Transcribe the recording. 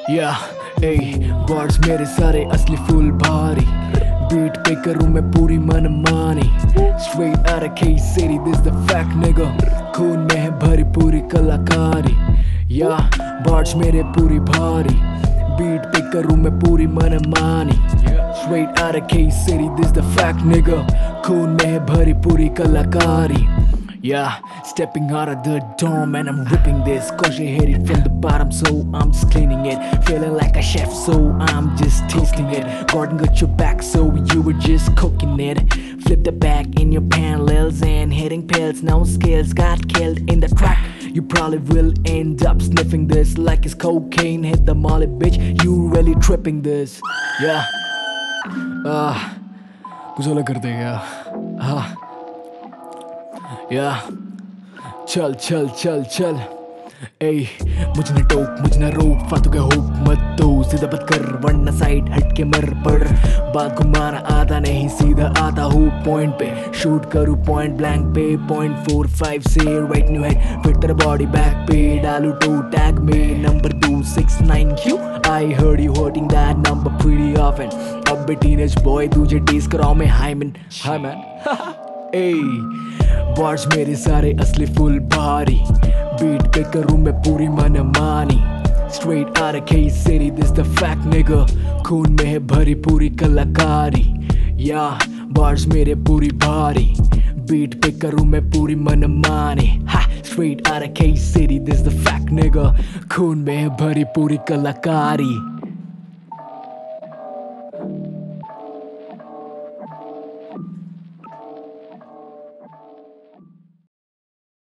या वर्ड्स मेरे सारे असली फुल भारी, बीट पे करूं मैं पूरी मनमानी। Straight out of K-City, this the fact nigga। खून में है भरी पूरी कलाकारी, या वर्ड्स मेरे पूरी भारी, बीट पे करूं मैं पूरी मनमानी। Straight out of K-City, this the fact nigga। खून में है भरी पूरी कलाकारी। Yeah, stepping out of the dome and I'm ripping this, cause you hit it from the bottom, so I'm just cleaning it. Feeling like a chef, so I'm just tasting it. Gordon got your back, so you were just cooking it. Flip the bag in your parallels and hitting pills. Now skills got killed in the track. You probably will end up sniffing this like it's cocaine. Hit the molly, bitch, you really tripping this. Yeah, कुछ अलग कर देगा। हाँ, या चल चल चल चल, मुझे न टोक, मुझे न रोक, फालतू के होप मत दो, सीधा बात कर वरना साइड हट के मर पड़। बात घुमाना आता नहीं, सीधा आता हूँ पॉइंट पे, शूट करूँ पॉइंट ब्लैंक पे। 0.45 से राइट न्यू हेड, फिर तेरा बॉडी बैक पे डालू टू टैग में number 269Q। I heard you holding that number pretty often। अब बे टीनेज बॉय तुझे टीज कराऊं मैं, hi man hi man. Words मेरे सारे असली फुल भारी, बीट पे करूं मैं पूरी मनमानी। Straight out of K-City, this the fact nigga। खून में है भरी पूरी कलाकारी, या वर्ड्स मेरे पूरी भारी, बीट पे करूं मैं पूरी मनमानी। Straight out of K-City, this the fact nigga। खून में है भरी पूरी कलाकारी।